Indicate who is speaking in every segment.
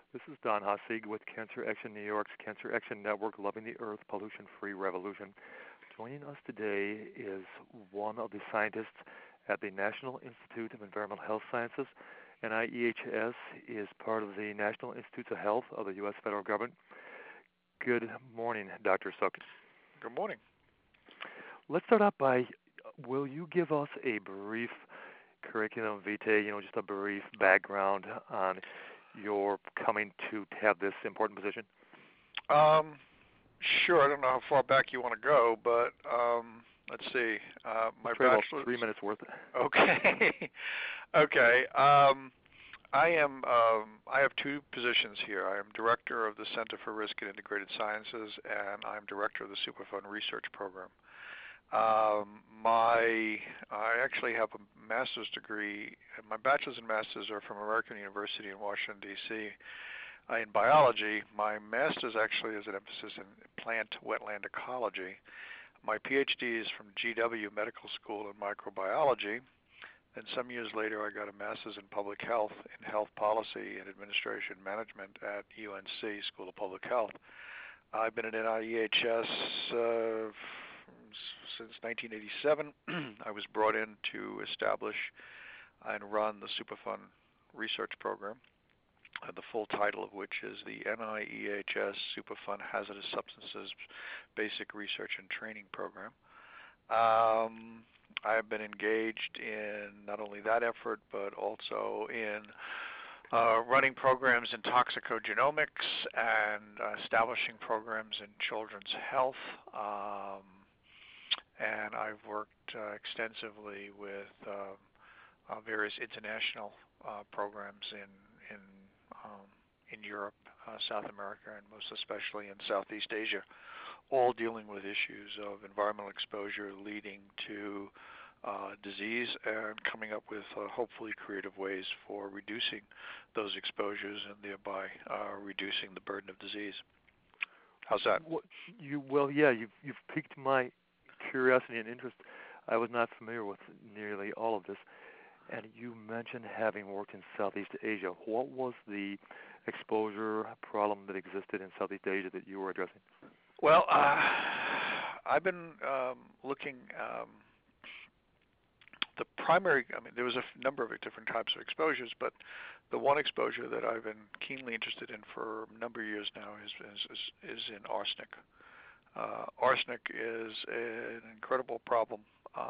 Speaker 1: This is Don Hassig with Cancer Action New York's Cancer Action Network, Loving the Earth, Pollution-Free Revolution. Joining us today is one of the scientists at the National Institute of Environmental Health Sciences. NIEHS is part of the National Institutes of Health of the U.S. federal government. Good morning, Dr. Suk.
Speaker 2: Good morning.
Speaker 1: Let's start out by, will you give us a brief curriculum vitae, just a brief background on your coming to have this important position?
Speaker 2: Sure. I don't know how far back you want to go, but let's see. My bachelor's
Speaker 1: 3 minutes worth.
Speaker 2: Okay. Okay. I have two positions here. I am director of the Center for Risk and Integrated Sciences, and I'm director of the Superfund Research Program. I actually have a master's degree. My bachelor's and master's are from American University in Washington, D.C. In biology. My master's actually has an emphasis in plant wetland ecology. My PhD is from GW Medical School in microbiology. And some years later, I got a master's in public health in health policy and administration management at UNC School of Public Health. I've been at NIEHS since 1987. I was brought in to establish and run the Superfund Research Program, the full title of which is the NIEHS Superfund Hazardous Substances Basic Research and Training Program. I have been engaged in not only that effort, but also in running programs in toxicogenomics and establishing programs in children's health. And I've worked extensively with various international programs in Europe, South America, and most especially in Southeast Asia, all dealing with issues of environmental exposure leading to disease and coming up with hopefully creative ways for reducing those exposures and thereby reducing the burden of disease. How's that?
Speaker 1: You've piqued my curiosity and interest. I was not familiar with nearly all of this. And you mentioned having worked in Southeast Asia. What was the exposure problem that existed in Southeast Asia that you were addressing?
Speaker 2: Well, I've been looking. There was a number of different types of exposures, but the one exposure that I've been keenly interested in for a number of years now is in arsenic. Arsenic is an incredible problem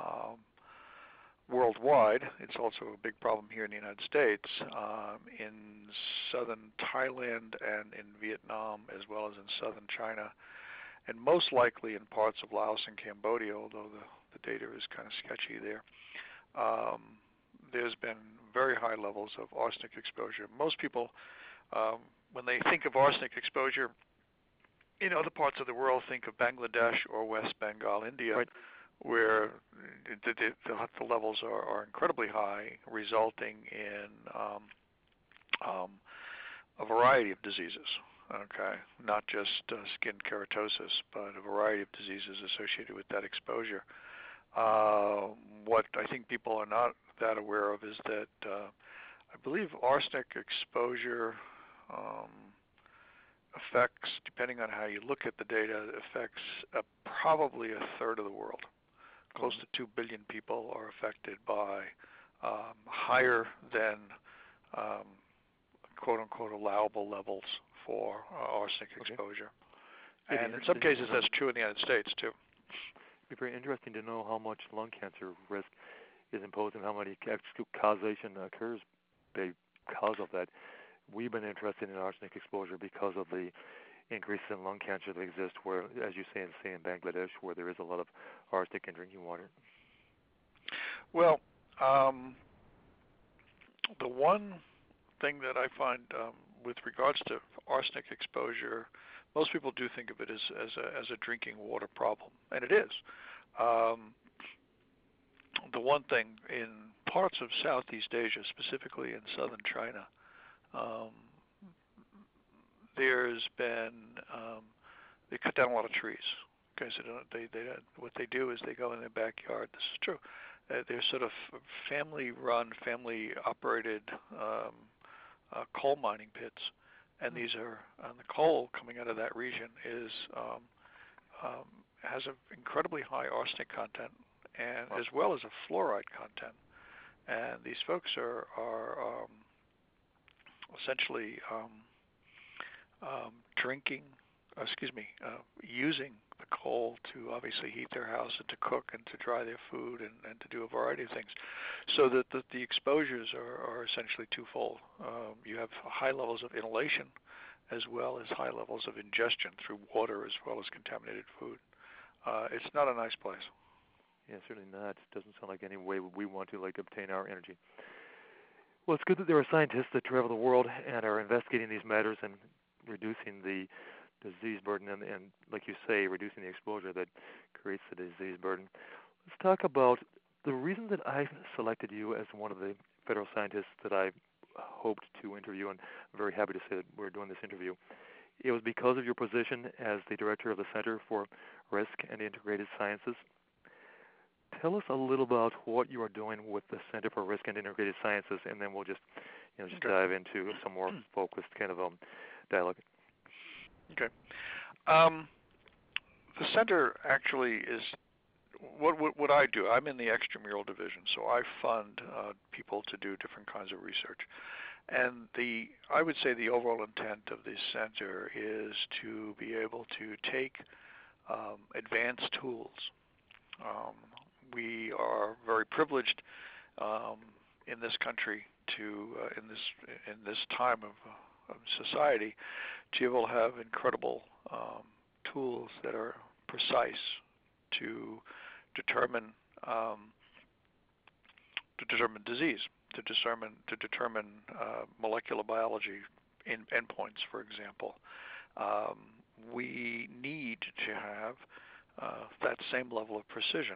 Speaker 2: worldwide. It's also a big problem here in the United States, in southern Thailand and in Vietnam, as well as in southern China, and most likely in parts of Laos and Cambodia, although the data is kind of sketchy there. There's been very high levels of arsenic exposure. Most people, when they think of arsenic exposure in other parts of the world, think of Bangladesh or West Bengal, India,
Speaker 1: right,
Speaker 2: where the levels are incredibly high, resulting in a variety of diseases. Okay, not just skin keratosis, but a variety of diseases associated with that exposure. What I think people are not that aware of is that I believe arsenic exposure affects, depending on how you look at the data, affects probably a third of the world. Close to 2 billion people are affected by higher than quote-unquote allowable levels for arsenic exposure. And in some cases that's true in the United States too.
Speaker 1: It'd be very interesting to know how much lung cancer risk is imposed and how many causation occurs because of that. We've been interested in arsenic exposure because of the increase in lung cancer that exists where, as you say in Bangladesh, where there is a lot of arsenic in drinking water.
Speaker 2: Well, the one thing that I find with regards to arsenic exposure, most people do think of it as a drinking water problem, and it is. The one thing in parts of Southeast Asia, specifically in southern China, there's been they cut down a lot of trees. Okay, so what they do is they go in their backyard. This is true. They're sort of family-run, family-operated coal mining pits, and these are the coal coming out of that region is has an incredibly high arsenic content, and as well as a fluoride content. And these folks are essentially using the coal to obviously heat their house and to cook and to dry their food and to do a variety of things. So that the exposures are essentially twofold. You have high levels of inhalation as well as high levels of ingestion through water as well as contaminated food. It's not a nice place.
Speaker 1: Yeah, certainly not. It doesn't sound like any way we want to obtain our energy. Well, it's good that there are scientists that travel the world and are investigating these matters and reducing the disease burden and, like you say, reducing the exposure that creates the disease burden. Let's talk about the reason that I selected you as one of the federal scientists that I hoped to interview, and I'm very happy to say that we're doing this interview. It was because of your position as the director of the Center for Risk and Integrated Sciences. Tell us a little about what you are doing with the Center for Risk and Integrated Sciences, and then we'll just dive into some more focused kind of dialogue.
Speaker 2: Okay. The center actually is what I do. I'm in the extramural division, so I fund people to do different kinds of research. And I would say the overall intent of this center is to be able to take advanced tools. We are very privileged in this country to in this time of society to be able to have incredible tools that are precise to determine disease, to determine molecular biology in endpoints, for example. We need to have that same level of precision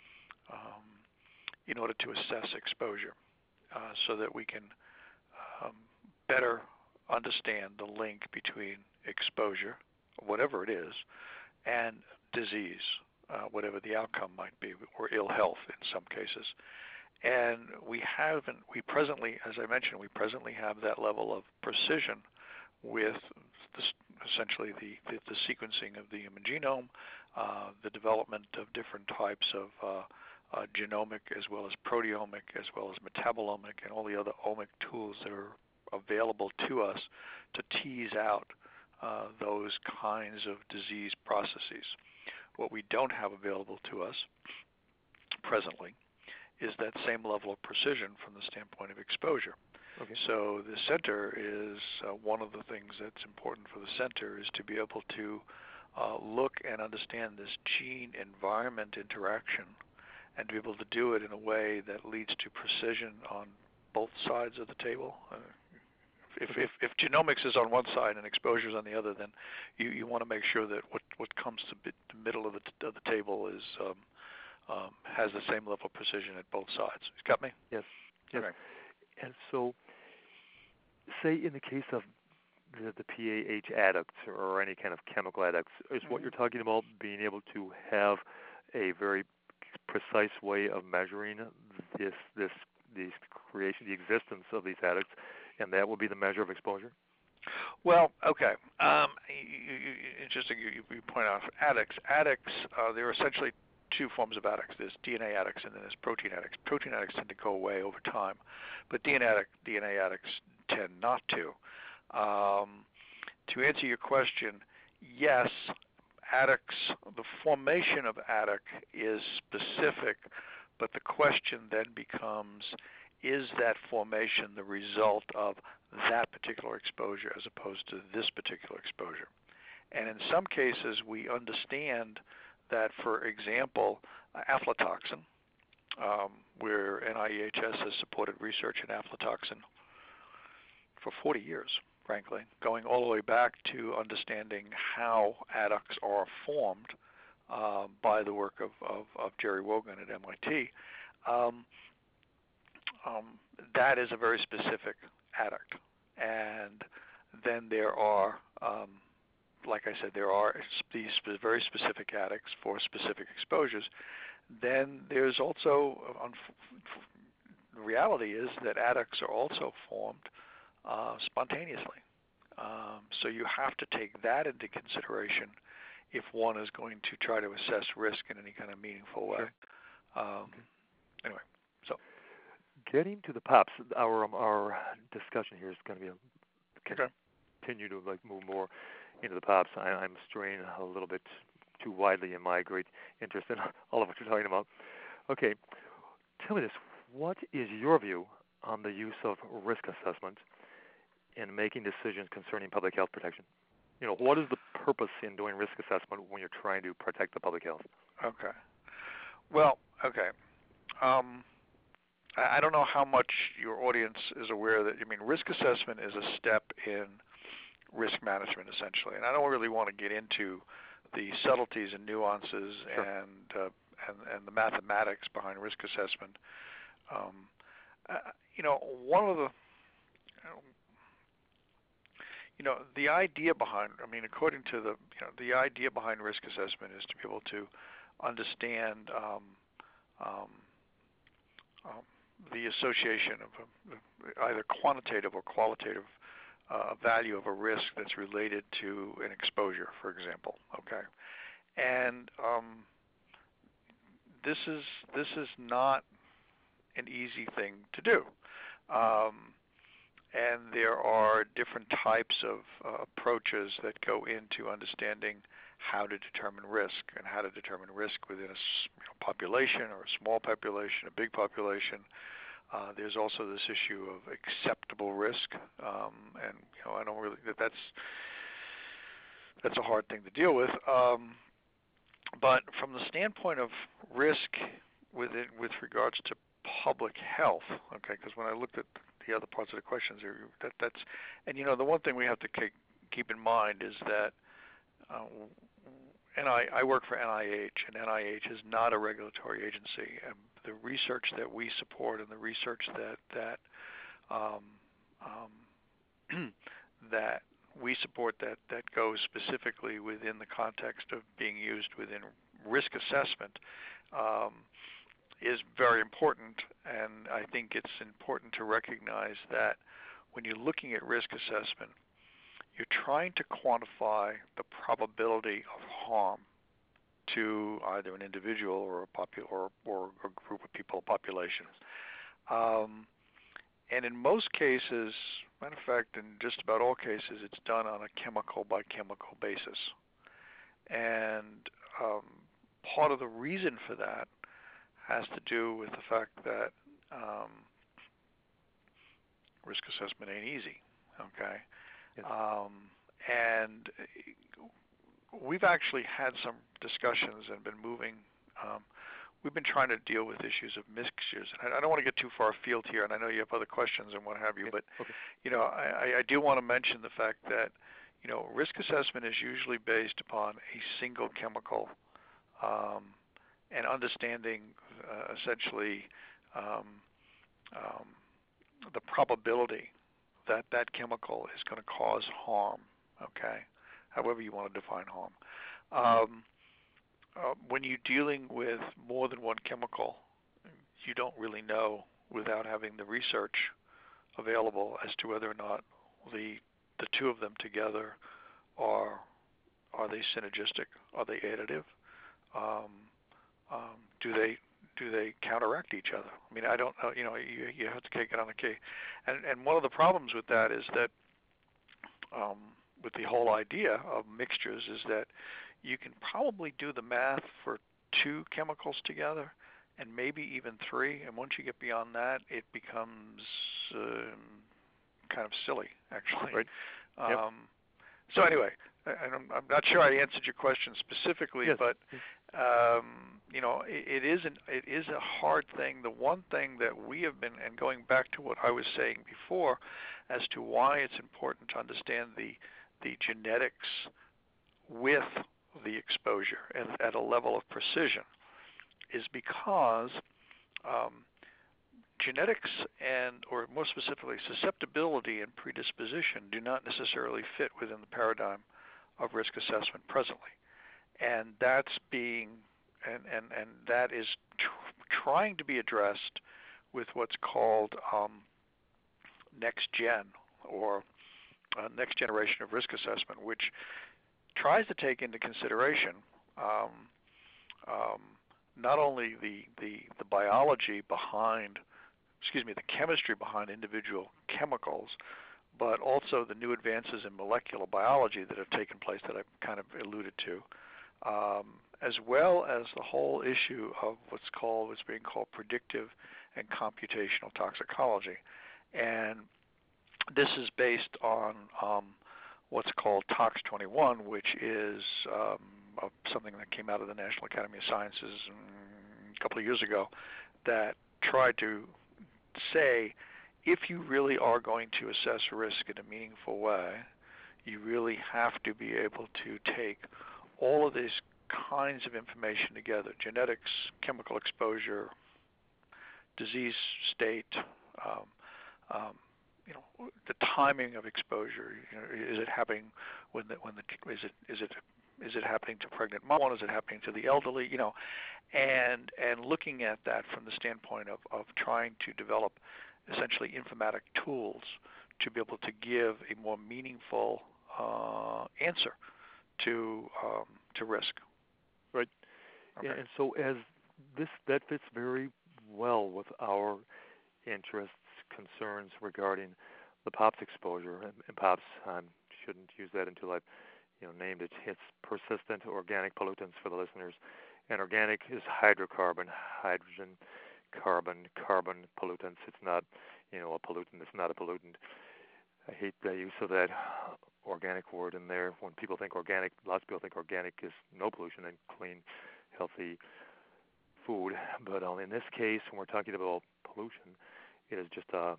Speaker 2: in order to assess exposure, so that we can better understand the link between exposure, whatever it is, and disease, whatever the outcome might be, or ill health in some cases. And we presently, as I mentioned, we presently have that level of precision with essentially the sequencing of the human genome, the development of different types of genomic as well as proteomic as well as metabolomic and all the other omic tools that are available to us to tease out those kinds of disease processes. What we don't have available to us presently is that same level of precision from the standpoint of exposure.
Speaker 1: Okay.
Speaker 2: So the center is one of the things that's important for the center is to be able to look and understand this gene-environment interaction and to be able to do it in a way that leads to precision on both sides of the table. If genomics is on one side and exposure is on the other, then you want to make sure that what comes to the middle of the table is has the same level of precision at both sides. You got me?
Speaker 1: Yes.
Speaker 2: Okay.
Speaker 1: And so, say in the case of the PAH addicts or any kind of chemical addicts, is what you're talking about being able to have a very precise way of measuring the existence of these addicts, and that will be the measure of exposure?
Speaker 2: Well, okay. Interesting you point out addicts. Addicts, there are essentially two forms of addicts. There's DNA addicts and then there's protein addicts. Protein addicts tend to go away over time, but DNA addicts tend not to. To answer your question, yes, addicts, the formation of addict is specific, but the question then becomes, is that formation the result of that particular exposure as opposed to this particular exposure? And in some cases, we understand that, for example, aflatoxin, where NIEHS has supported research in aflatoxin for 40 years, frankly, going all the way back to understanding how addicts are formed by the work of Jerry Wogan at MIT. That is a very specific addict. And then there are, like I said, there are these very specific addicts for specific exposures. Then there's also, the reality is that addicts are also formed spontaneously. So you have to take that into consideration if one is going to try to assess risk in any kind of meaningful way.
Speaker 1: Sure.
Speaker 2: Anyway, so
Speaker 1: getting to the POPs, our discussion here is going to be continue to move more into the POPs. I'm straying a little bit too widely in my great interest in all of what you're talking about. Okay, tell me this: what is your view on the use of risk assessment in making decisions concerning public health protection? What is the purpose in doing risk assessment when you're trying to protect the public health?
Speaker 2: Okay. Well, okay. I don't know how much your audience is aware that, risk assessment is a step in risk management, essentially. And I don't really want to get into the subtleties and nuances
Speaker 1: Sure.
Speaker 2: and the mathematics behind risk assessment. One of the idea behind, according to the idea behind risk assessment is to be able to understand the association of either quantitative or qualitative value of a risk that's related to an exposure, for example. Okay, and this is not an easy thing to do. And there are different types of approaches that go into understanding how to determine risk and how to determine risk within a population or a small population, a big population. There's also this issue of acceptable risk, and I don't really that's a hard thing to deal with. But from the standpoint of risk with regards to public health, okay, because when I looked at the other parts of the questions, that's and the one thing we have to keep in mind is that I work for NIH, and NIH is not a regulatory agency. And the research that we support and the research that we support that goes specifically within the context of being used within risk assessment is very important. And I think it's important to recognize that when you're looking at risk assessment, you're trying to quantify the probability of harm to either an individual or a group of people, population. And in most cases, matter of fact, in just about all cases, it's done on a chemical by chemical basis. And part of the reason for that has to do with the fact that risk assessment ain't easy. Okay.
Speaker 1: Yes.
Speaker 2: And we've actually had some discussions and been moving. We've been trying to deal with issues of mixtures. And I don't want to get too far afield here, and I know you have other questions and what have you, but
Speaker 1: okay.
Speaker 2: I do want to mention the fact that risk assessment is usually based upon a single chemical and understanding essentially the probability that that chemical is going to cause harm, okay, however you want to define harm. When you're dealing with more than one chemical, you don't really know without having the research available as to whether or not the two of them together are they synergistic? Are they additive? Do they counteract each other? I don't know. You have to take it on a case. And one of the problems with that is that with the whole idea of mixtures is that you can probably do the math for two chemicals together and maybe even three. And once you get beyond that, it becomes kind of silly, actually.
Speaker 1: Right. Yep.
Speaker 2: So anyway, I'm not sure I answered your question specifically,
Speaker 1: yes.
Speaker 2: but it is a hard thing. The one thing that we have been, and going back to what I was saying before, as to why it's important to understand the genetics with the exposure and at a level of precision, is because genetics or more specifically susceptibility and predisposition do not necessarily fit within the paradigm of risk assessment presently. And that's and that is trying to be addressed with what's called next gen or next generation of risk assessment, which tries to take into consideration not only the biology behind, the chemistry behind individual chemicals, but also the new advances in molecular biology that have taken place that I've kind of alluded to, as well as the whole issue of what's being called predictive and computational toxicology. And this is based on what's called Tox 21, which is something that came out of the National Academy of Sciences a couple of years ago that tried to say, if you really are going to assess risk in a meaningful way, you really have to be able to take all of these kinds of information together: genetics, chemical exposure, disease state, the timing of exposure. Is it happening is it happening to pregnant moms? Is it happening to the elderly? And looking at that from the standpoint of trying to develop essentially informatic tools to be able to give a more meaningful answer to risk.
Speaker 1: Right.
Speaker 2: Okay.
Speaker 1: And so that fits very well with our interests, concerns regarding the POPs exposure. And POPs, I shouldn't use that until I've named it. It's persistent organic pollutants for the listeners. And organic is hydrocarbon, hydrogen, carbon pollutants. It's not, a pollutant. It's not a pollutant. I hate the use of that organic word in there. When people think organic, lots of people think organic is no pollution and clean, healthy food. But in this case, when we're talking about pollution, it is just a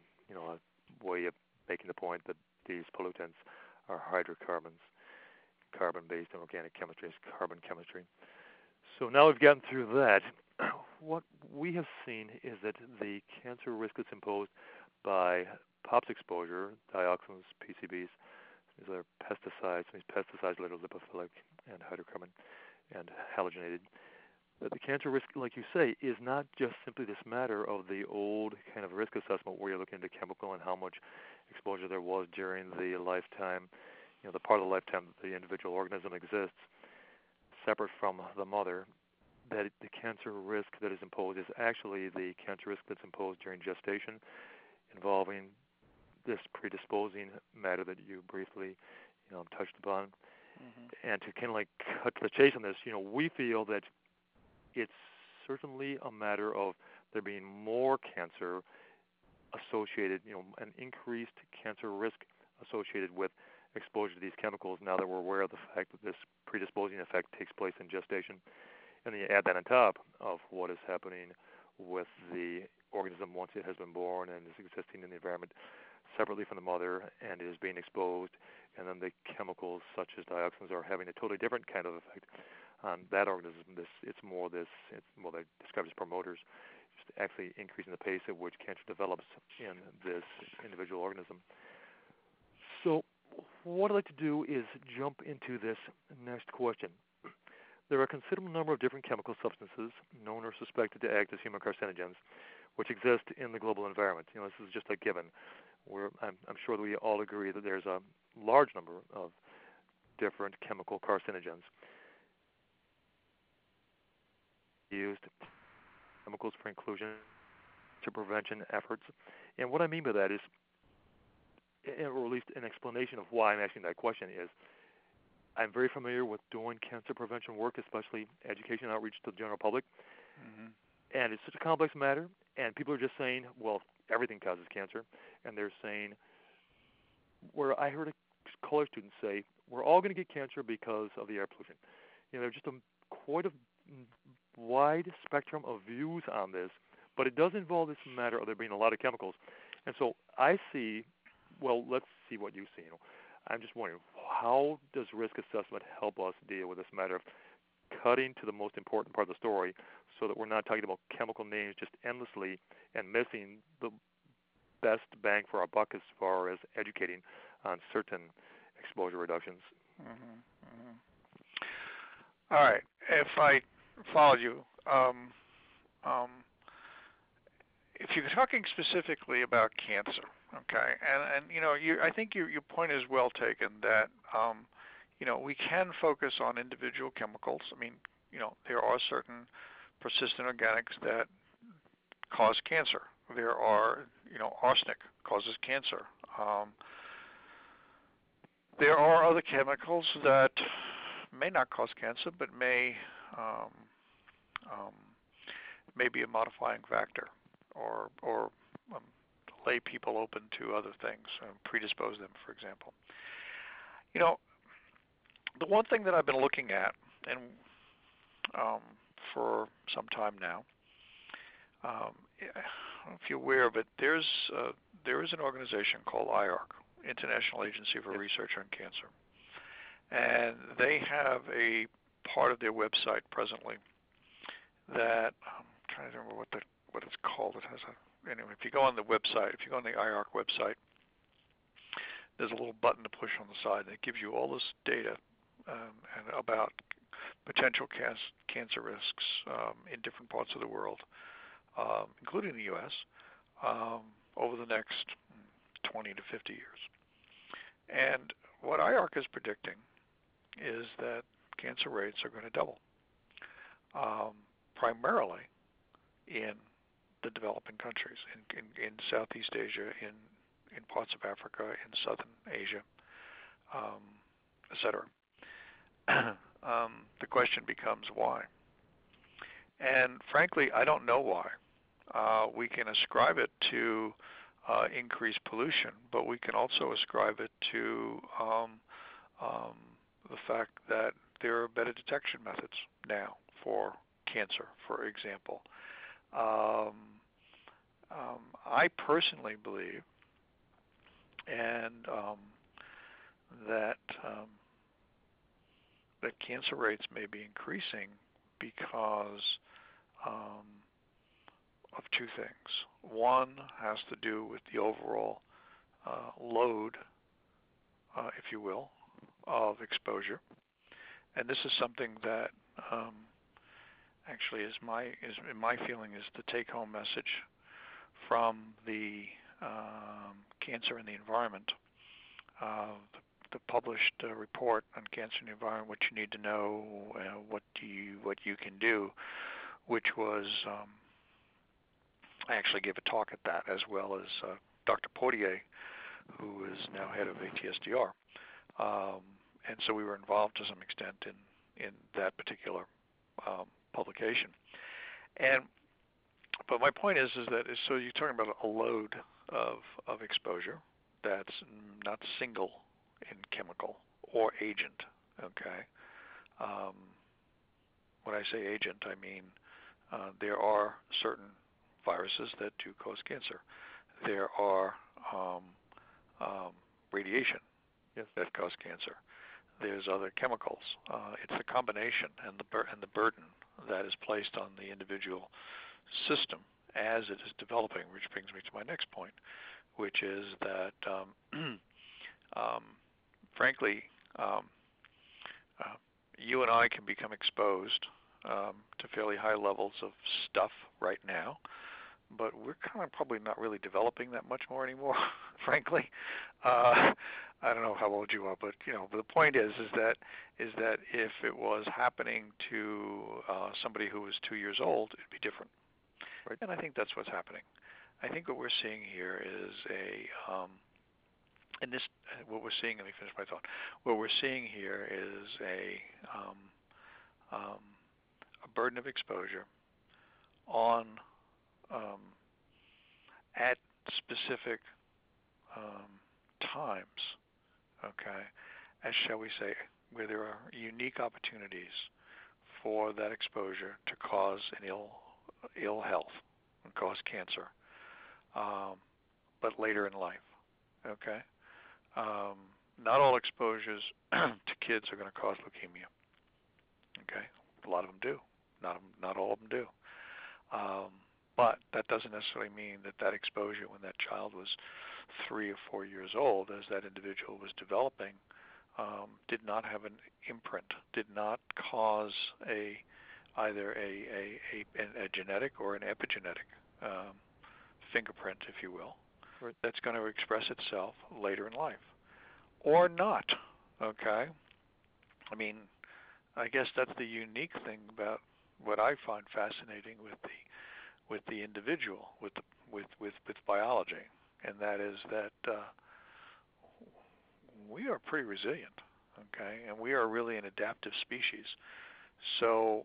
Speaker 1: way of making the point that these pollutants are hydrocarbons, carbon-based, and organic chemistry is carbon chemistry. So now we've gotten through that. What we have seen is that the cancer risk that's imposed by POPs exposure, dioxins, PCBs, these are pesticides. These pesticides are lipophilic and hydrocarbon and halogenated. But the cancer risk, like you say, is not just simply this matter of the old kind of risk assessment where you're looking at the chemical and how much exposure there was during the lifetime, the part of the lifetime that the individual organism exists, separate from the mother. That the cancer risk that is imposed is actually the cancer risk that's imposed during gestation, involving this predisposing matter that you briefly, touched upon. Mm-hmm. And to kind of cut to the chase on this, we feel that it's certainly a matter of there being more cancer associated, an increased cancer risk associated with exposure to these chemicals now that we're aware of the fact that this predisposing effect takes place in gestation. And then you add that on top of what is happening with the organism once it has been born and is existing in the environment separately from the mother and is being exposed, and then the chemicals such as dioxins are having a totally different kind of effect on that organism. They describe as promoters, just actually increasing the pace at which cancer develops in this individual organism. So what I'd like to do is jump into this next question. There are a considerable number of different chemical substances known or suspected to act as human carcinogens, which exist in the global environment. This is just a given. I'm sure that we all agree that there's a large number of different chemical carcinogens used, chemicals for inclusion to prevention efforts. And what I mean by that is, or at least an explanation of why I'm asking that question is, I'm very familiar with doing cancer prevention work, especially education outreach to the general public. Mm-hmm. And it's such a complex matter, and people are just saying, well, everything causes cancer. And they're saying, where I heard a college student say, we're all going to get cancer because of the air pollution. There's just quite a wide spectrum of views on this, but it does involve this matter of there being a lot of chemicals. And so I see, well, let's see what you see. I'm just wondering, how does risk assessment help us deal with this matter of cutting to the most important part of the story so that we're not talking about chemical names just endlessly and missing the best bang for our buck as far as educating on certain exposure reductions?
Speaker 2: Mm-hmm. Mm-hmm. All right. If I followed you, if you're talking specifically about cancer, Okay, and I think your point is well taken that we can focus on individual chemicals. I mean, there are certain persistent organics that cause cancer. There are, arsenic causes cancer. There are other chemicals that may not cause cancer, but um, may be a modifying factor, or lay people open to other things, predispose them, for example. The one thing that I've been looking at, and for some time now, I don't know if you're aware of it, there is an organization called IARC, International Agency for Research on Cancer, and they have a part of their website presently that I'm trying to remember what it's called. It has anyway. If you go on the website, if you go on the IARC website, there's a little button to push on the side that gives you all this data and about potential cancer risks in different parts of the world, including the U.S., over the next 20 to 50 years. And what IARC is predicting is that cancer rates are going to double, primarily in the developing countries, in Southeast Asia, in parts of Africa, in Southern Asia, etc. The question becomes why. And frankly, I don't know why. We can ascribe it to increased pollution, but we can also ascribe it to the fact that there are better detection methods now for cancer, for example. I personally believe that cancer rates may be increasing because of two things. One has to do with the overall load, if you will, of exposure, and this is something that actually in my feeling is the take-home message from the Cancer and the Environment, the published report on cancer and the environment, what you need to know, what you can do, which was I actually gave a talk at that, as well as Dr. Portier, who is now head of ATSDR, and so we were involved to some extent in that particular publication. But my point is that so you're talking about a load of exposure that's not single in chemical or agent. Okay. When I say agent, I mean there are certain viruses that do cause cancer. There are radiation that cause cancer. There's other chemicals. It's the combination and the burden that is placed on the individual system as it is developing, which brings me to my next point, which is that, frankly, you and I can become exposed to fairly high levels of stuff right now, but we're kind of probably not really developing that much more anymore, frankly. I don't know how old you are, but but the point is that if it was happening to somebody who was 2 years old, it'd be different. Right. And I think that's what's happening. I think what we're seeing here is what we're seeing. Let me finish my thought. What we're seeing here is a burden of exposure on at specific times. Okay, as shall we say, where there are unique opportunities for that exposure to cause an ill health and cause cancer, but later in life. Okay, not all exposures to kids are going to cause leukemia. Okay, a lot of them do. Not all of them do. But that doesn't necessarily mean that exposure when that child was 3 or 4 years old, as that individual was developing, did not have an imprint, did not cause either a genetic or an epigenetic fingerprint, if you will,
Speaker 1: Right.
Speaker 2: that's going to express itself later in life, or not. Okay. I mean, I guess that's the unique thing about what I find fascinating with the individual, with biology, and that is that we are pretty resilient, okay, and we are really an adaptive species. So,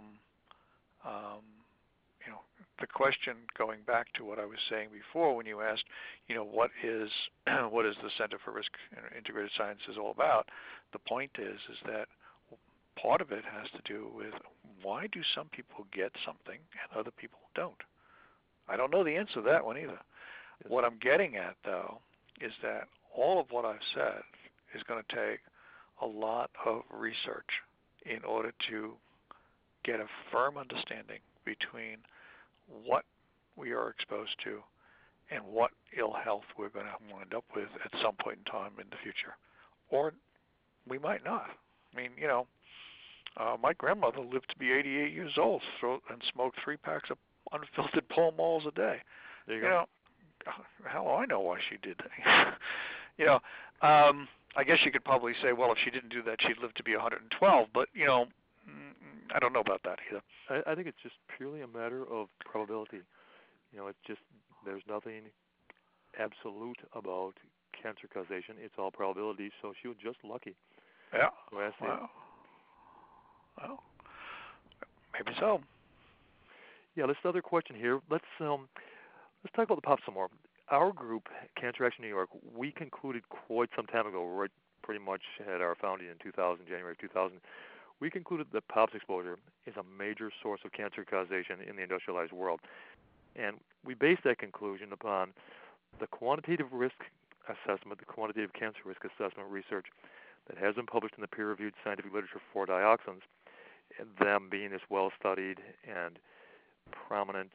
Speaker 2: you know, the question, going back to what I was saying before, when you asked, you know, what is what is the Center for Risk and Integrated Sciences all about? The point is that part of it has to do with why do some people get something and other people don't? I don't know the answer to that one either.
Speaker 1: Yes.
Speaker 2: What I'm getting at, though, is that all of what I've said is going to take a lot of research in order to get a firm understanding between what we are exposed to and what ill health we're going to wind up with at some point in time in the future. Or we might not. I mean, you know, my grandmother lived to be 88 years old and smoked 3 packs of unfiltered Pall Malls a day.
Speaker 1: There you
Speaker 2: You
Speaker 1: go.
Speaker 2: know, how do I know why she did that? You know, I guess you could probably say, well, if she didn't do that, she'd live to be 112. But, you know, I don't know about that either.
Speaker 1: I think it's just purely a matter of probability. You know, it's just there's nothing absolute about cancer causation. It's all probability. So she was just lucky.
Speaker 2: Yeah.
Speaker 1: So I see it.
Speaker 2: Well, maybe so.
Speaker 1: Yeah, this other question here. Let's talk about the POP some more. Our group, Cancer Action New York, we concluded quite some time ago, right, pretty much at our founding in 2000, January of 2000. We concluded that POPs exposure is a major source of cancer causation in the industrialized world. And we based that conclusion upon the quantitative risk assessment, the quantitative cancer risk assessment research that has been published in the peer-reviewed scientific literature for dioxins, and them being this well-studied and prominent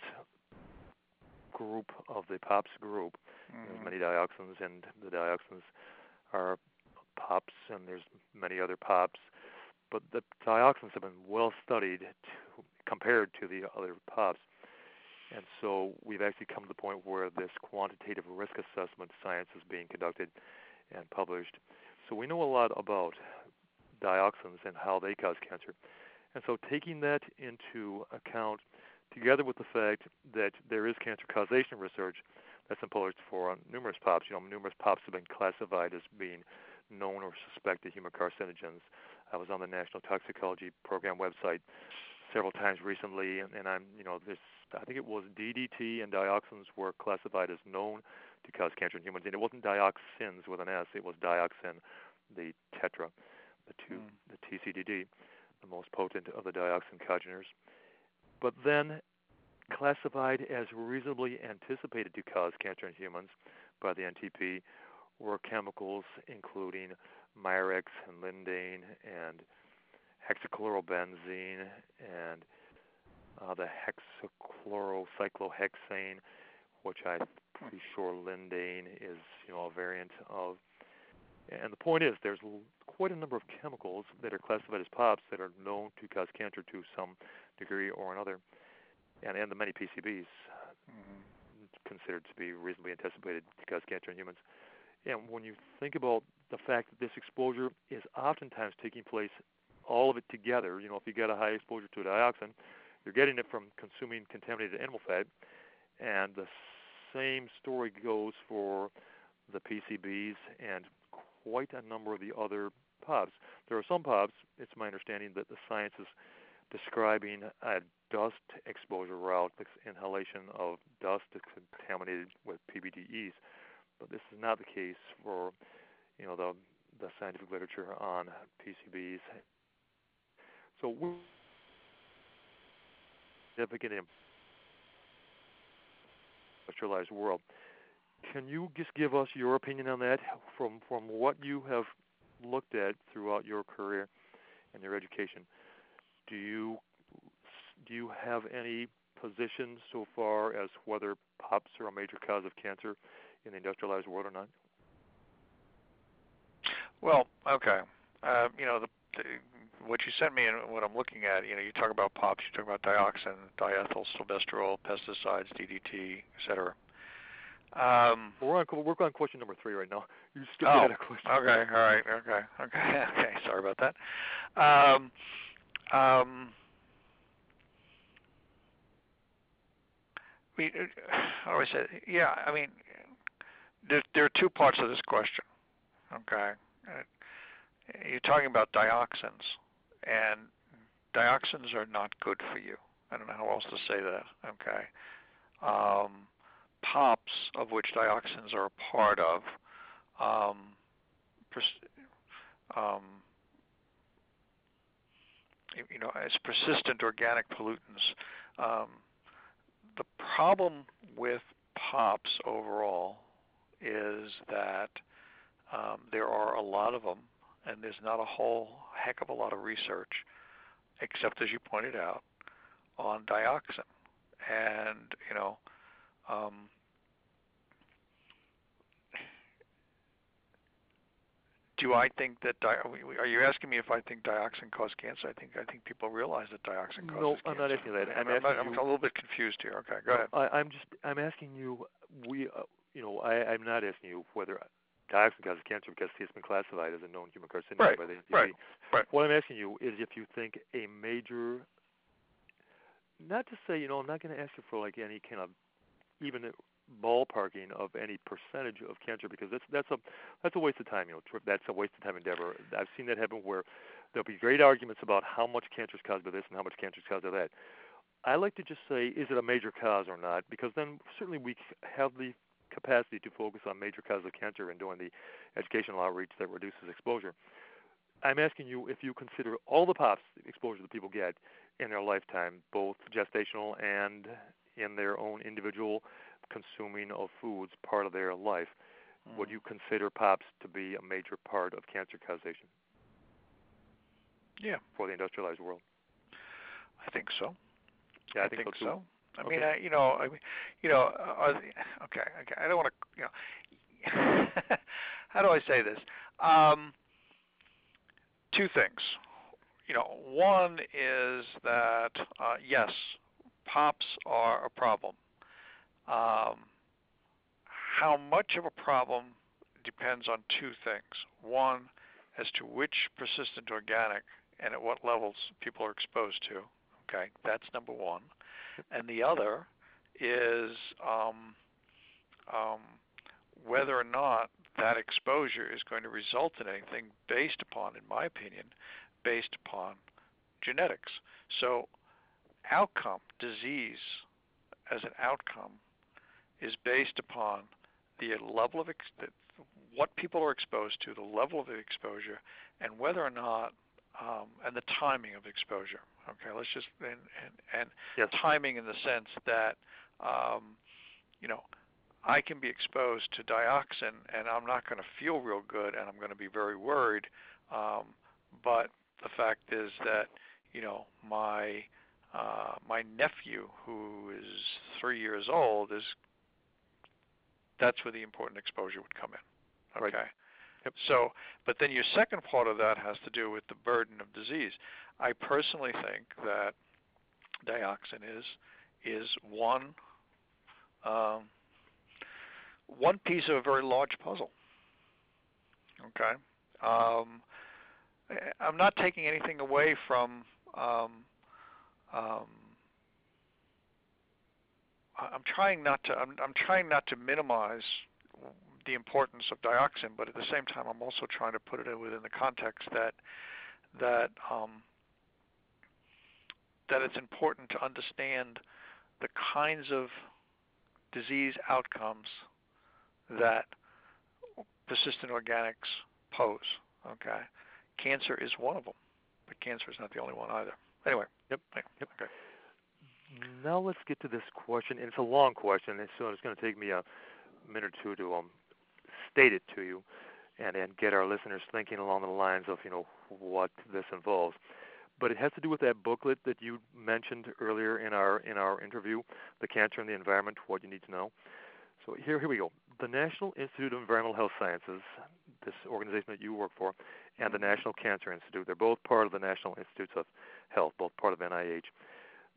Speaker 1: group of the POPs group. There's many dioxins, and the dioxins are POPs, and there's many other POPs. But the dioxins have been well studied compared to the other POPs. And so we've actually come to the point where this quantitative risk assessment science is being conducted and published. So we know a lot about dioxins and how they cause cancer. And so taking that into account, together with the fact that there is cancer causation research that's been published for numerous POPs. You know, numerous POPs have been classified as being known or suspected human carcinogens. I was on the National Toxicology Program website several times recently, and I'm, you know, this, I think it was DDT and dioxins were classified as known to cause cancer in humans, and it wasn't dioxins with an S, it was dioxin, the tetra, the TCDD, the most potent of the dioxin congeners. But then classified as reasonably anticipated to cause cancer in humans by the NTP were chemicals including Mirex and Lindane and hexachlorobenzene and the hexachlorocyclohexane, which I'm pretty sure Lindane is, you know, a variant of. And the point is, there's quite a number of chemicals that are classified as POPs that are known to cause cancer to some degree or another, and the many PCBs considered to be reasonably anticipated to cause cancer in humans. And when you think about the fact that this exposure is oftentimes taking place, all of it together, you know, if you get a high exposure to a dioxin, you're getting it from consuming contaminated animal fat, and the same story goes for the PCBs and quite a number of the other POPs. There are some POPs, it's my understanding that the science is describing a dust exposure route, inhalation of dust that's contaminated with PBDEs. But this is not the case for, you know, the scientific literature on PCBs. So we're significant in the industrialized world. Can you just give us your opinion on that from what you have looked at throughout your career and your education? Do you have any position so far as whether POPs are a major cause of cancer in the industrialized world or not?
Speaker 2: Well, okay. You know, what you sent me and what I'm looking at, you know, you talk about POPs, you talk about dioxin, diethyl sylvesterol, pesticides, DDT, etc.
Speaker 1: We're on question number 3 right now. You skipped
Speaker 2: Oh,
Speaker 1: ahead a question.
Speaker 2: okay, all right, okay. Sorry about that. How do I say it? Yeah, I mean, there are 2 parts of this question. Okay, you're talking about dioxins, and dioxins are not good for you. I don't know how else to say that. Okay. POPs, of which dioxins are a part of, as persistent organic pollutants. The problem with POPs overall is that there are a lot of them, and there's not a whole heck of a lot of research, except as you pointed out, on dioxin. And do I think that? Are you asking me if I think dioxin causes cancer? I think people realize that dioxin causes cancer.
Speaker 1: No, I'm not asking that.
Speaker 2: I'm a little bit confused here. Okay, go ahead.
Speaker 1: I'm asking you. I'm not asking you whether dioxin causes cancer because it's been classified as a known human carcinogen by the NCC.
Speaker 2: Right.
Speaker 1: What I'm asking you is if you think a major, not to say, I'm not going to ask you for like any kind of even ballparking of any percentage of cancer because that's a waste of time. That's a waste of time endeavor. I've seen that happen where there'll be great arguments about how much cancer is caused by this and how much cancer is caused by that. I like to just say, is it a major cause or not? Because then certainly we have the capacity to focus on major causes of cancer and doing the educational outreach that reduces exposure. I'm asking you if you consider all the POPs exposure that people get in their lifetime, both gestational and in their own individual consuming of foods part of their life, would you consider POPs to be a major part of cancer causation?
Speaker 2: Yeah.
Speaker 1: For the industrialized world.
Speaker 2: I think so.
Speaker 1: Yeah, I think so too.
Speaker 2: So. I
Speaker 1: okay.
Speaker 2: mean, okay. I don't want to, how do I say this? 2 things. One is that yes, POPs are a problem. How much of a problem depends on 2 things. One, as to which persistent organic and at what levels people are exposed to. Okay, that's number 1. And the other is whether or not that exposure is going to result in anything based upon, in my opinion, based upon genetics. So outcome, disease as an outcome, is based upon the level of what people are exposed to, the level of the exposure, and whether or not, and the timing of exposure. Okay, let's just and
Speaker 1: yes.
Speaker 2: Timing in the sense that, I can be exposed to dioxin and I'm not going to feel real good and I'm going to be very worried. But the fact is that, my nephew who is 3 years old that's where the important exposure would come in. Okay.
Speaker 1: Right. Yep.
Speaker 2: So, but then your second part of that has to do with the burden of disease. I personally think that dioxin is one piece of a very large puzzle. Okay. I'm not taking anything away from. I'm trying not to minimize the importance of dioxin, but at the same time, I'm also trying to put it within the context that it's important to understand the kinds of disease outcomes that persistent organics pose. Okay, cancer is one of them, but cancer is not the only one either. Anyway.
Speaker 1: Yep.
Speaker 2: Okay.
Speaker 1: Now let's get to this question, and it's a long question, and so it's going to take me a minute or two to state it to you, and get our listeners thinking along the lines of what this involves. But it has to do with that booklet that you mentioned earlier in our interview, The Cancer and the Environment: What You Need to Know. So here we go. The National Institute of Environmental Health Sciences, this organization that you work for, and the National Cancer Institute, they're both part of the National Institutes of Health, both part of NIH.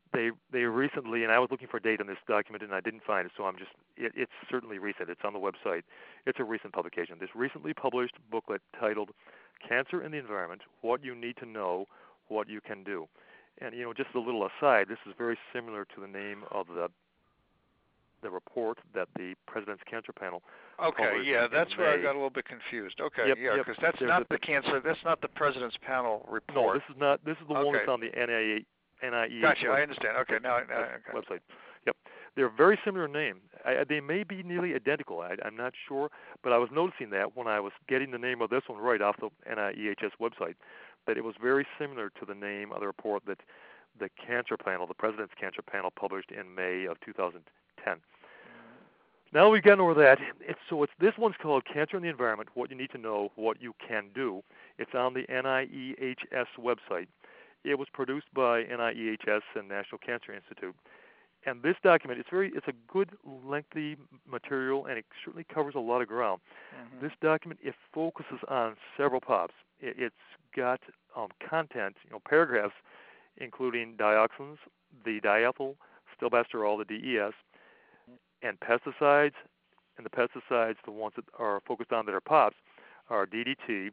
Speaker 1: they recently, and I was looking for a date on this document and I didn't find it, so it's certainly recent. It's on the website. It's a recent publication. This recently published booklet titled "Cancer in the Environment: What You Need to Know, What You Can Do." And just a little aside, this is very similar to the name of the report that the President's Cancer Panel
Speaker 2: Okay, yeah, that's
Speaker 1: in
Speaker 2: where I
Speaker 1: May.
Speaker 2: got a little bit confused. Okay,
Speaker 1: Yep,
Speaker 2: yeah,
Speaker 1: yep.
Speaker 2: because that's not the cancer. That's not the President's Panel report.
Speaker 1: No, this is not. This is the one
Speaker 2: Okay.
Speaker 1: that's on the NIEH
Speaker 2: Gotcha, I understand. Okay, now okay.
Speaker 1: website. Yep, they're very similar in name. They may be nearly identical. I'm not sure, but I was noticing that when I was getting the name of this one right off the NIEHS website, that it was very similar to the name of the report that the Cancer Panel, the President's Cancer Panel, published in May of 2010. Now we've gotten over that. It's this one's called Cancer in the Environment: What You Need to Know, What You Can Do. It's on the NIEHS website. It was produced by NIEHS and National Cancer Institute. And this document, it's a good lengthy material, and it certainly covers a lot of ground. Mm-hmm. This document, it focuses on several POPs. It's got content, paragraphs, including dioxins, the diethyl stilbestrol, the DES, and pesticides. And the pesticides, the ones that are focused on that are POPs, are DDT.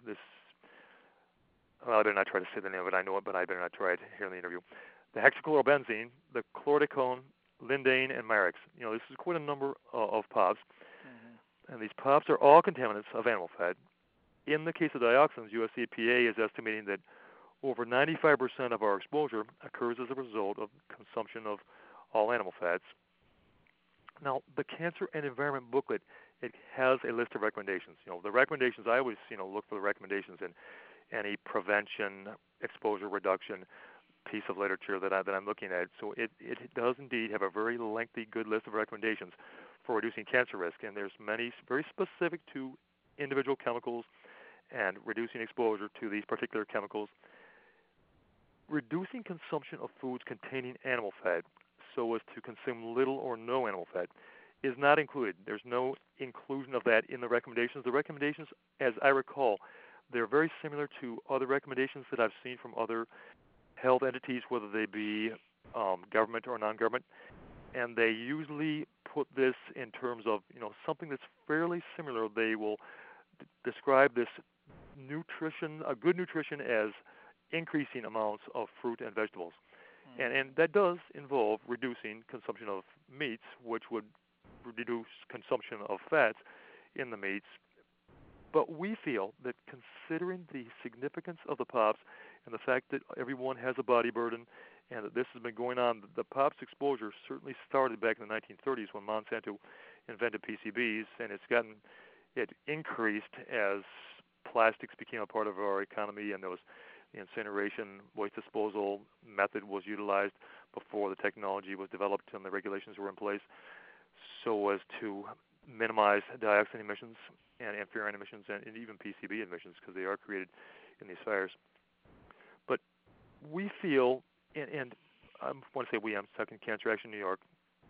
Speaker 1: I better not try to say the name of it. I know it, but I better not try it here in the interview. The hexachlorobenzene, the chlordecone, lindane, and Marex. This is quite a number of POPs. Mm-hmm. And these POPs are all contaminants of animal fat. In the case of dioxins, US EPA is estimating that over 95% of our exposure occurs as a result of consumption of all animal fats. Now, the Cancer and Environment booklet, it has a list of recommendations. The recommendations, I always, look for the recommendations in any prevention, exposure reduction piece of literature that I'm looking at. So it does indeed have a very lengthy, good list of recommendations for reducing cancer risk, and there's many very specific to individual chemicals and reducing exposure to these particular chemicals. Reducing consumption of foods containing animal fat so as to consume little or no animal fat is not included. There's no inclusion of that in the recommendations. The recommendations, as I recall, they're very similar to other recommendations that I've seen from other health entities, whether they be government or non-government, and they usually put this in terms of something that's fairly similar. They will describe this nutrition, a good nutrition, as increasing amounts of fruit and vegetables. And that does involve reducing consumption of meats, which would reduce consumption of fats in the meats. But we feel that considering the significance of the POPs and the fact that everyone has a body burden and that this has been going on, the POPs exposure certainly started back in the 1930s when Monsanto invented PCBs, and it increased as plastics became a part of our economy, and there was the incineration waste disposal method was utilized before the technology was developed and the regulations were in place, so as to minimize dioxin emissions and furan emissions and even PCB emissions, because they are created in these fires. But we feel, and I want to say I'm stuck in Cancer Action New York,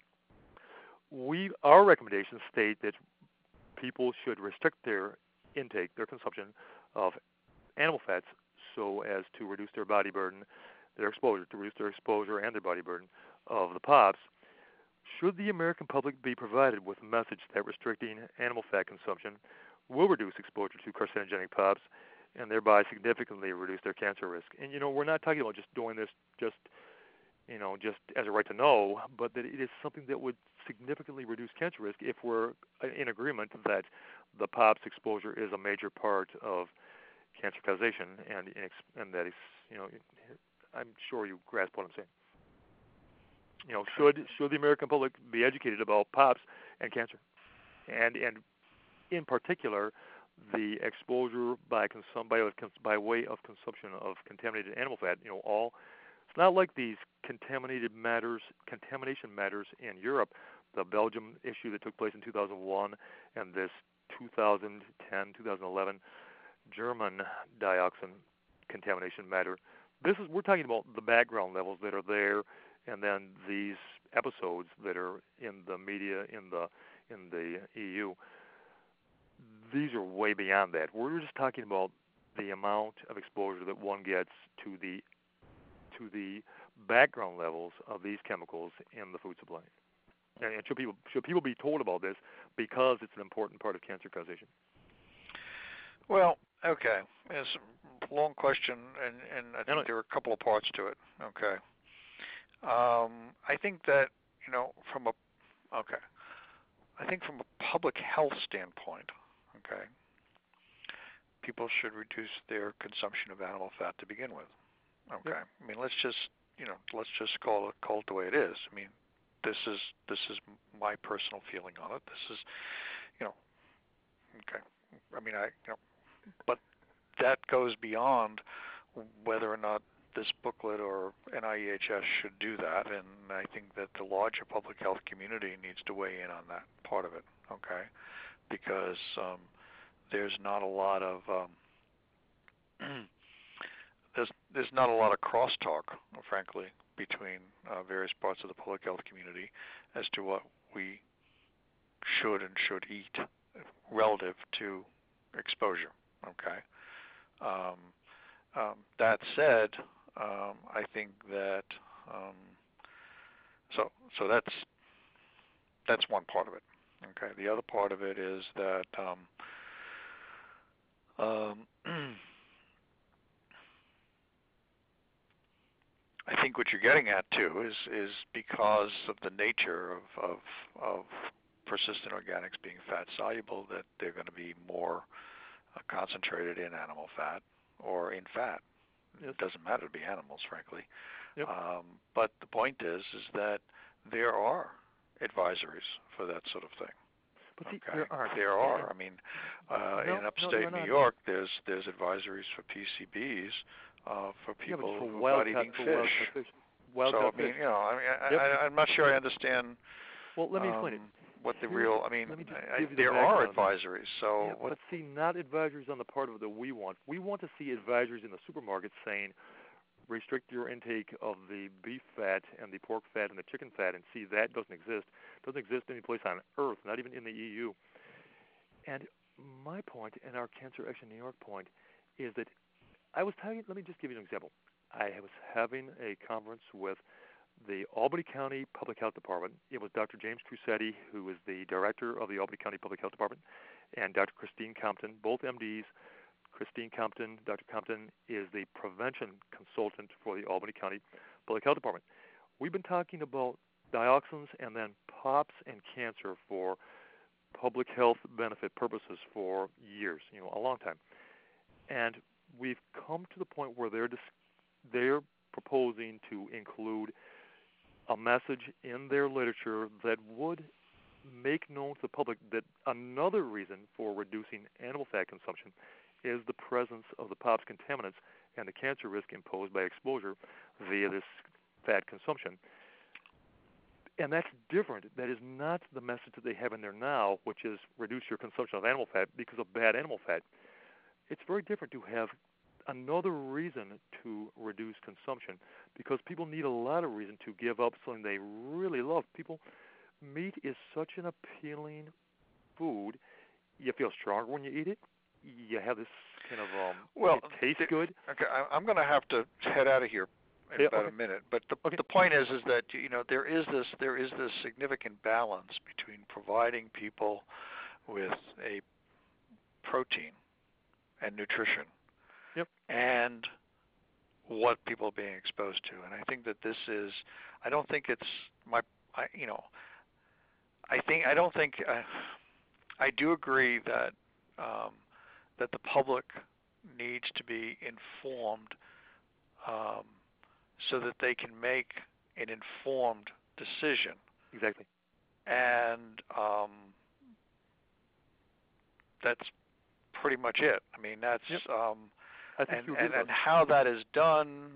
Speaker 1: our recommendations state that people should restrict their intake, their consumption of animal fats, so as to reduce their body burden, to reduce their exposure and their body burden of the POPs. Should the American public be provided with a message that restricting animal fat consumption will reduce exposure to carcinogenic POPs and thereby significantly reduce their cancer risk? And we're not talking about just doing this just as a right to know, but that it is something that would significantly reduce cancer risk if we're in agreement that the POPs exposure is a major part of cancer causation, and that is, I'm sure you grasp what I'm saying. Should the American public be educated about POPs and cancer, and in particular the exposure by way of consumption of contaminated animal fat? It's not like these contamination matters in Europe, the Belgium issue that took place in 2001, and this 2010, 2011 German dioxin contamination matter. We're talking about the background levels that are there, and then these episodes that are in the media in the EU. These are way beyond that. We're just talking about the amount of exposure that one gets to the background levels of these chemicals in the food supply? And should people be told about this because it's an important part of cancer causation?
Speaker 2: Well, okay. It's a long question, and I think there are a couple of parts to it. Okay. I think that, from a public health standpoint, okay, people should reduce their consumption of animal fat to begin with. Okay.
Speaker 1: Yep.
Speaker 2: I mean, let's just call it the way it is. I mean, this is my personal feeling on it. This is, okay. I mean, but that goes beyond whether or not this booklet or NIEHS should do that, and I think that the larger public health community needs to weigh in on that part of it, okay? Because there's not a lot of there's not a lot of crosstalk, frankly, between various parts of the public health community as to what we should and should eat relative to exposure, okay? That said, I think that so that's one part of it. Okay. The other part of it is that I think what you're getting at too is because of the nature of persistent organics being fat soluble, that they're going to be more concentrated in animal fat or in fat.
Speaker 1: Yes.
Speaker 2: It doesn't matter to be animals, frankly.
Speaker 1: Yep.
Speaker 2: But the point is that there are advisories for that sort of thing.
Speaker 1: But see,
Speaker 2: okay.
Speaker 1: There are.
Speaker 2: I mean, in upstate New York, there's advisories for PCBs for people who are not eating fish.
Speaker 1: Wild-caught
Speaker 2: fish.
Speaker 1: Yep.
Speaker 2: I'm not sure I understand.
Speaker 1: Well, let me explain it.
Speaker 2: What the real? I mean,
Speaker 1: there
Speaker 2: are advisories. So,
Speaker 1: yeah, but see, not advisories on the part of the we want. We want to see advisories in the supermarket saying, restrict your intake of the beef fat and the pork fat and the chicken fat, and see that doesn't exist. Doesn't exist any place on earth, not even in the EU. And my point, and our Cancer Action New York point, is that let me just give you an example. I was having a conference with the Albany County Public Health Department. It was Dr. James Crusetti, who is the director of the Albany County Public Health Department, and Dr. Christine Compton, both MDs. Dr. Compton is the prevention consultant for the Albany County Public Health Department. We've been talking about dioxins and then POPs and cancer for public health benefit purposes for years, a long time. And we've come to the point where they're proposing to include a message in their literature that would make known to the public that another reason for reducing animal fat consumption is the presence of the POPs contaminants and the cancer risk imposed by exposure via this fat consumption. And that's different. That is not the message that they have in there now, which is reduce your consumption of animal fat because of bad animal fat. It's very different to have another reason to reduce consumption, because people need a lot of reason to give up something they really love. Meat is such an appealing food. You feel stronger when you eat it. You have this kind of it tastes good.
Speaker 2: Okay, I'm going to have to head out of here in about a minute. But the point is that there is this significant balance between providing people with a protein and nutrition, and what people are being exposed to. And I think that this is. I don't think it's my. I do agree that that the public needs to be informed so that they can make an informed decision.
Speaker 1: Exactly.
Speaker 2: And that's pretty much it. I mean, that's
Speaker 1: I think
Speaker 2: and how that is done.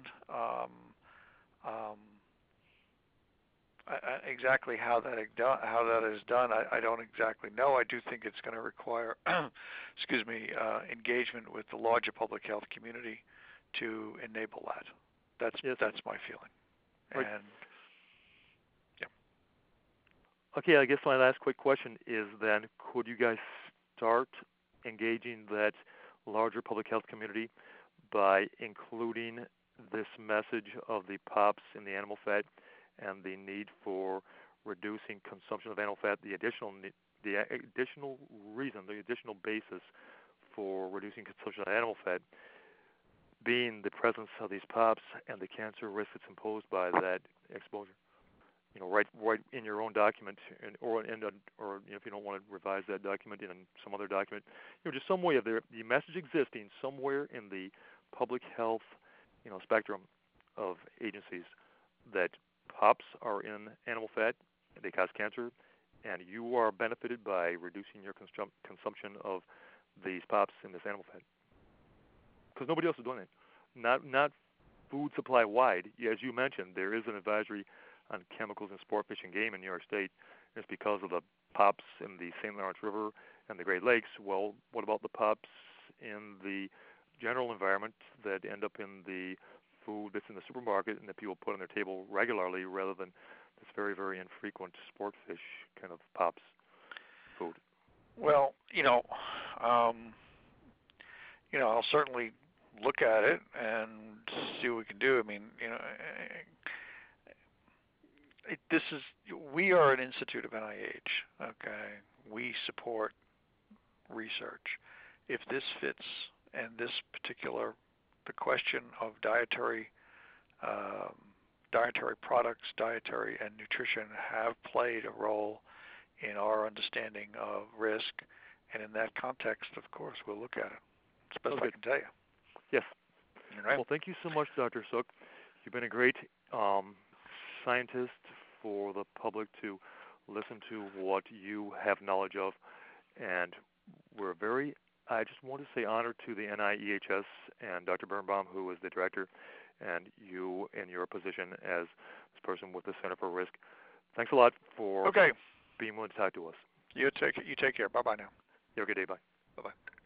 Speaker 2: Exactly how that is done, I don't exactly know. I do think it's going to require, engagement with the larger public health community to enable that. That's my feeling.
Speaker 1: Right.
Speaker 2: And
Speaker 1: okay, I guess my last quick question is then: could you guys start engaging that larger public health community by including this message of the POPs in the animal fat and the need for reducing consumption of animal fat, the additional reason, the additional basis for reducing consumption of animal fat being the presence of these POPs and the cancer risk that's imposed by that exposure. Right in your own document, or if you don't want to revise that document in some other document, just some way of the message existing somewhere in the public health, spectrum of agencies that POPs are in animal fat, they cause cancer, and you are benefited by reducing your consumption of these POPs in this animal fat. Because nobody else is doing it. Not food supply wide. As you mentioned, there is an advisory on chemicals in sport fish and game in New York State. It's because of the POPs in the St. Lawrence River and the Great Lakes. Well, what about the POPs in the general environment that end up in the food that's in the supermarket and that people put on their table regularly rather than this very, very infrequent sport fish kind of POPs food?
Speaker 2: Well, I'll certainly look at it and see what we can do. I mean, we are an institute of NIH, okay? We support research. If this fits, and this particular, the question of dietary products, dietary and nutrition have played a role in our understanding of risk, and in that context, of course, we'll look at it. It's the best I can tell you.
Speaker 1: Yes.
Speaker 2: All right.
Speaker 1: Well, thank you so much, Dr. Sook. You've been a great scientist for the public to listen to what you have knowledge of, and I just want to say honor to the NIEHS and Dr. Birnbaum, who is the director, and you in your position as this person with the Center for Risk. Thanks a lot for being willing to talk to us.
Speaker 2: You take care. Bye-bye now.
Speaker 1: You have a good day. Bye.
Speaker 2: Bye-bye.